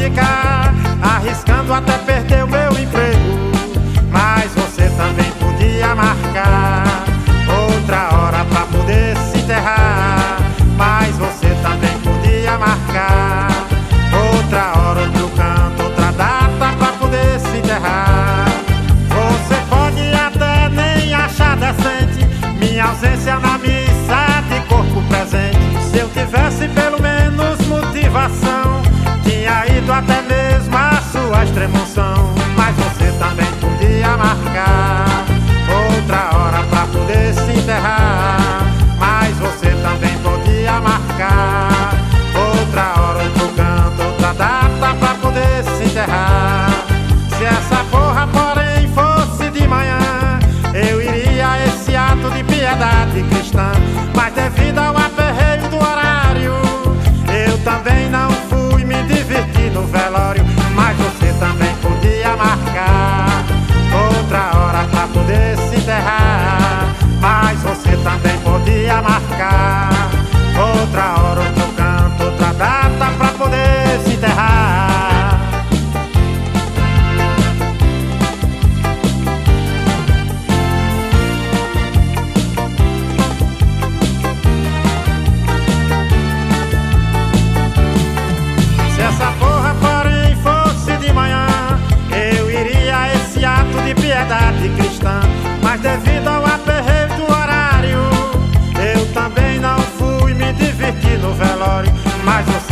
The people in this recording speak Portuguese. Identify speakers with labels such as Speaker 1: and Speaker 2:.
Speaker 1: ficar, arriscando até perder o meu emprego. Mas você também podia marcar outra hora pra poder se enterrar. Mas você também podia marcar outra hora, outro canto, outra data pra poder se enterrar. Você pode até nem achar decente minha ausência na missa de corpo presente. Se eu tivesse pelo menos motivação, tinha ido até mesmo a sua extrema-unção. Mas você também podia marcar outra hora pra poder se enterrar. Mas você também podia marcar outra hora, outro canto, outra data pra poder se enterrar. Se essa porra, porém, fosse de manhã, eu iria a esse ato de piedade cristã. Mas devido ao aperreio do horário, eu também não fui me divertir no velório. Mas você também podia marcar outra hora pra poder se enterrar. Mas você também podia marcar outra hora, outro canto, outra data pra poder se enterrar. Se essa porra, porém, fosse de manhã, eu iria a esse ato de piedade cristã. Mas devido ao aperreio do horário, eu também não fui me divertir no velório. Mas